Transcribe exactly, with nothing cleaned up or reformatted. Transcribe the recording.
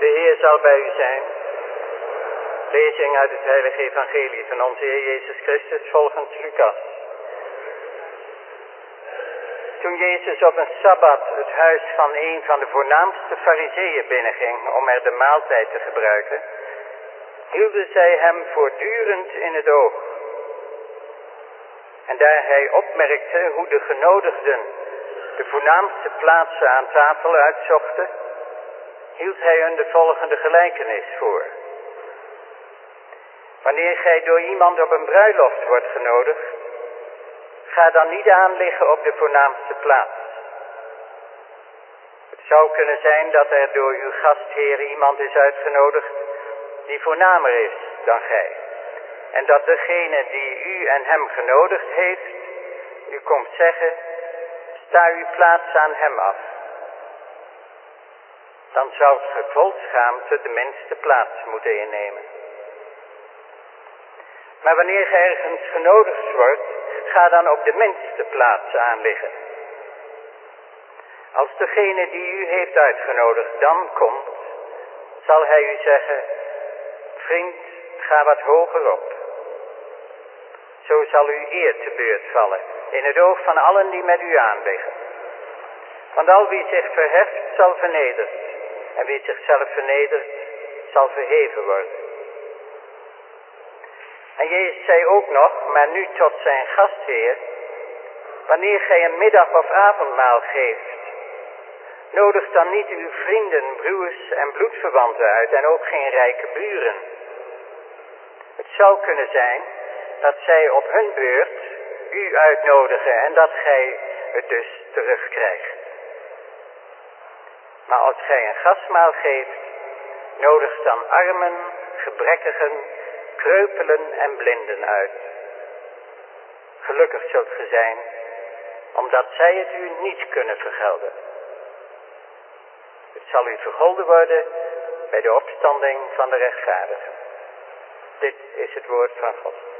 De Heer zal bij u zijn. Lezing uit het heilige evangelie van onze Heer Jezus Christus volgens Lucas. Toen Jezus op een sabbat het huis van een van de voornaamste fariseeën binnenging om er de maaltijd te gebruiken, hielden zij hem voortdurend in het oog. En daar hij opmerkte hoe de genodigden de voornaamste plaatsen aan tafel uitzochten, hield hij hun de volgende gelijkenis voor. Wanneer gij door iemand op een bruiloft wordt genodigd, ga dan niet aanliggen op de voornaamste plaats. Het zou kunnen zijn dat er door uw gastheer iemand is uitgenodigd die voornamer is dan gij. En dat degene die u en hem genodigd heeft, u komt zeggen, sta uw plaats aan hem af. Dan zou het vol schaamte de minste plaats moeten innemen. Maar wanneer gij ergens genodigd wordt, ga dan op de minste plaats aanliggen. Als degene die u heeft uitgenodigd dan komt, zal hij u zeggen, vriend, ga wat hoger op. Zo zal u eer te beurt vallen in het oog van allen die met u aanliggen. Want al wie zich verheft zal vernederd, en wie zichzelf vernedert zal verheven worden. En Jezus zei ook nog, maar nu tot zijn gastheer, wanneer gij een middag- of avondmaal geeft, nodig dan niet uw vrienden, broers en bloedverwanten uit en ook geen rijke buren. Het zou kunnen zijn dat zij op hun beurt u uitnodigen en dat gij het dus terugkrijgt. Maar als gij een gastmaal geeft, nodig dan armen, gebrekkigen, kreupelen en blinden uit. Gelukkig zult ge zijn, omdat zij het u niet kunnen vergelden. Het zal u vergolden worden bij de opstanding van de rechtvaardigen. Dit is het woord van God.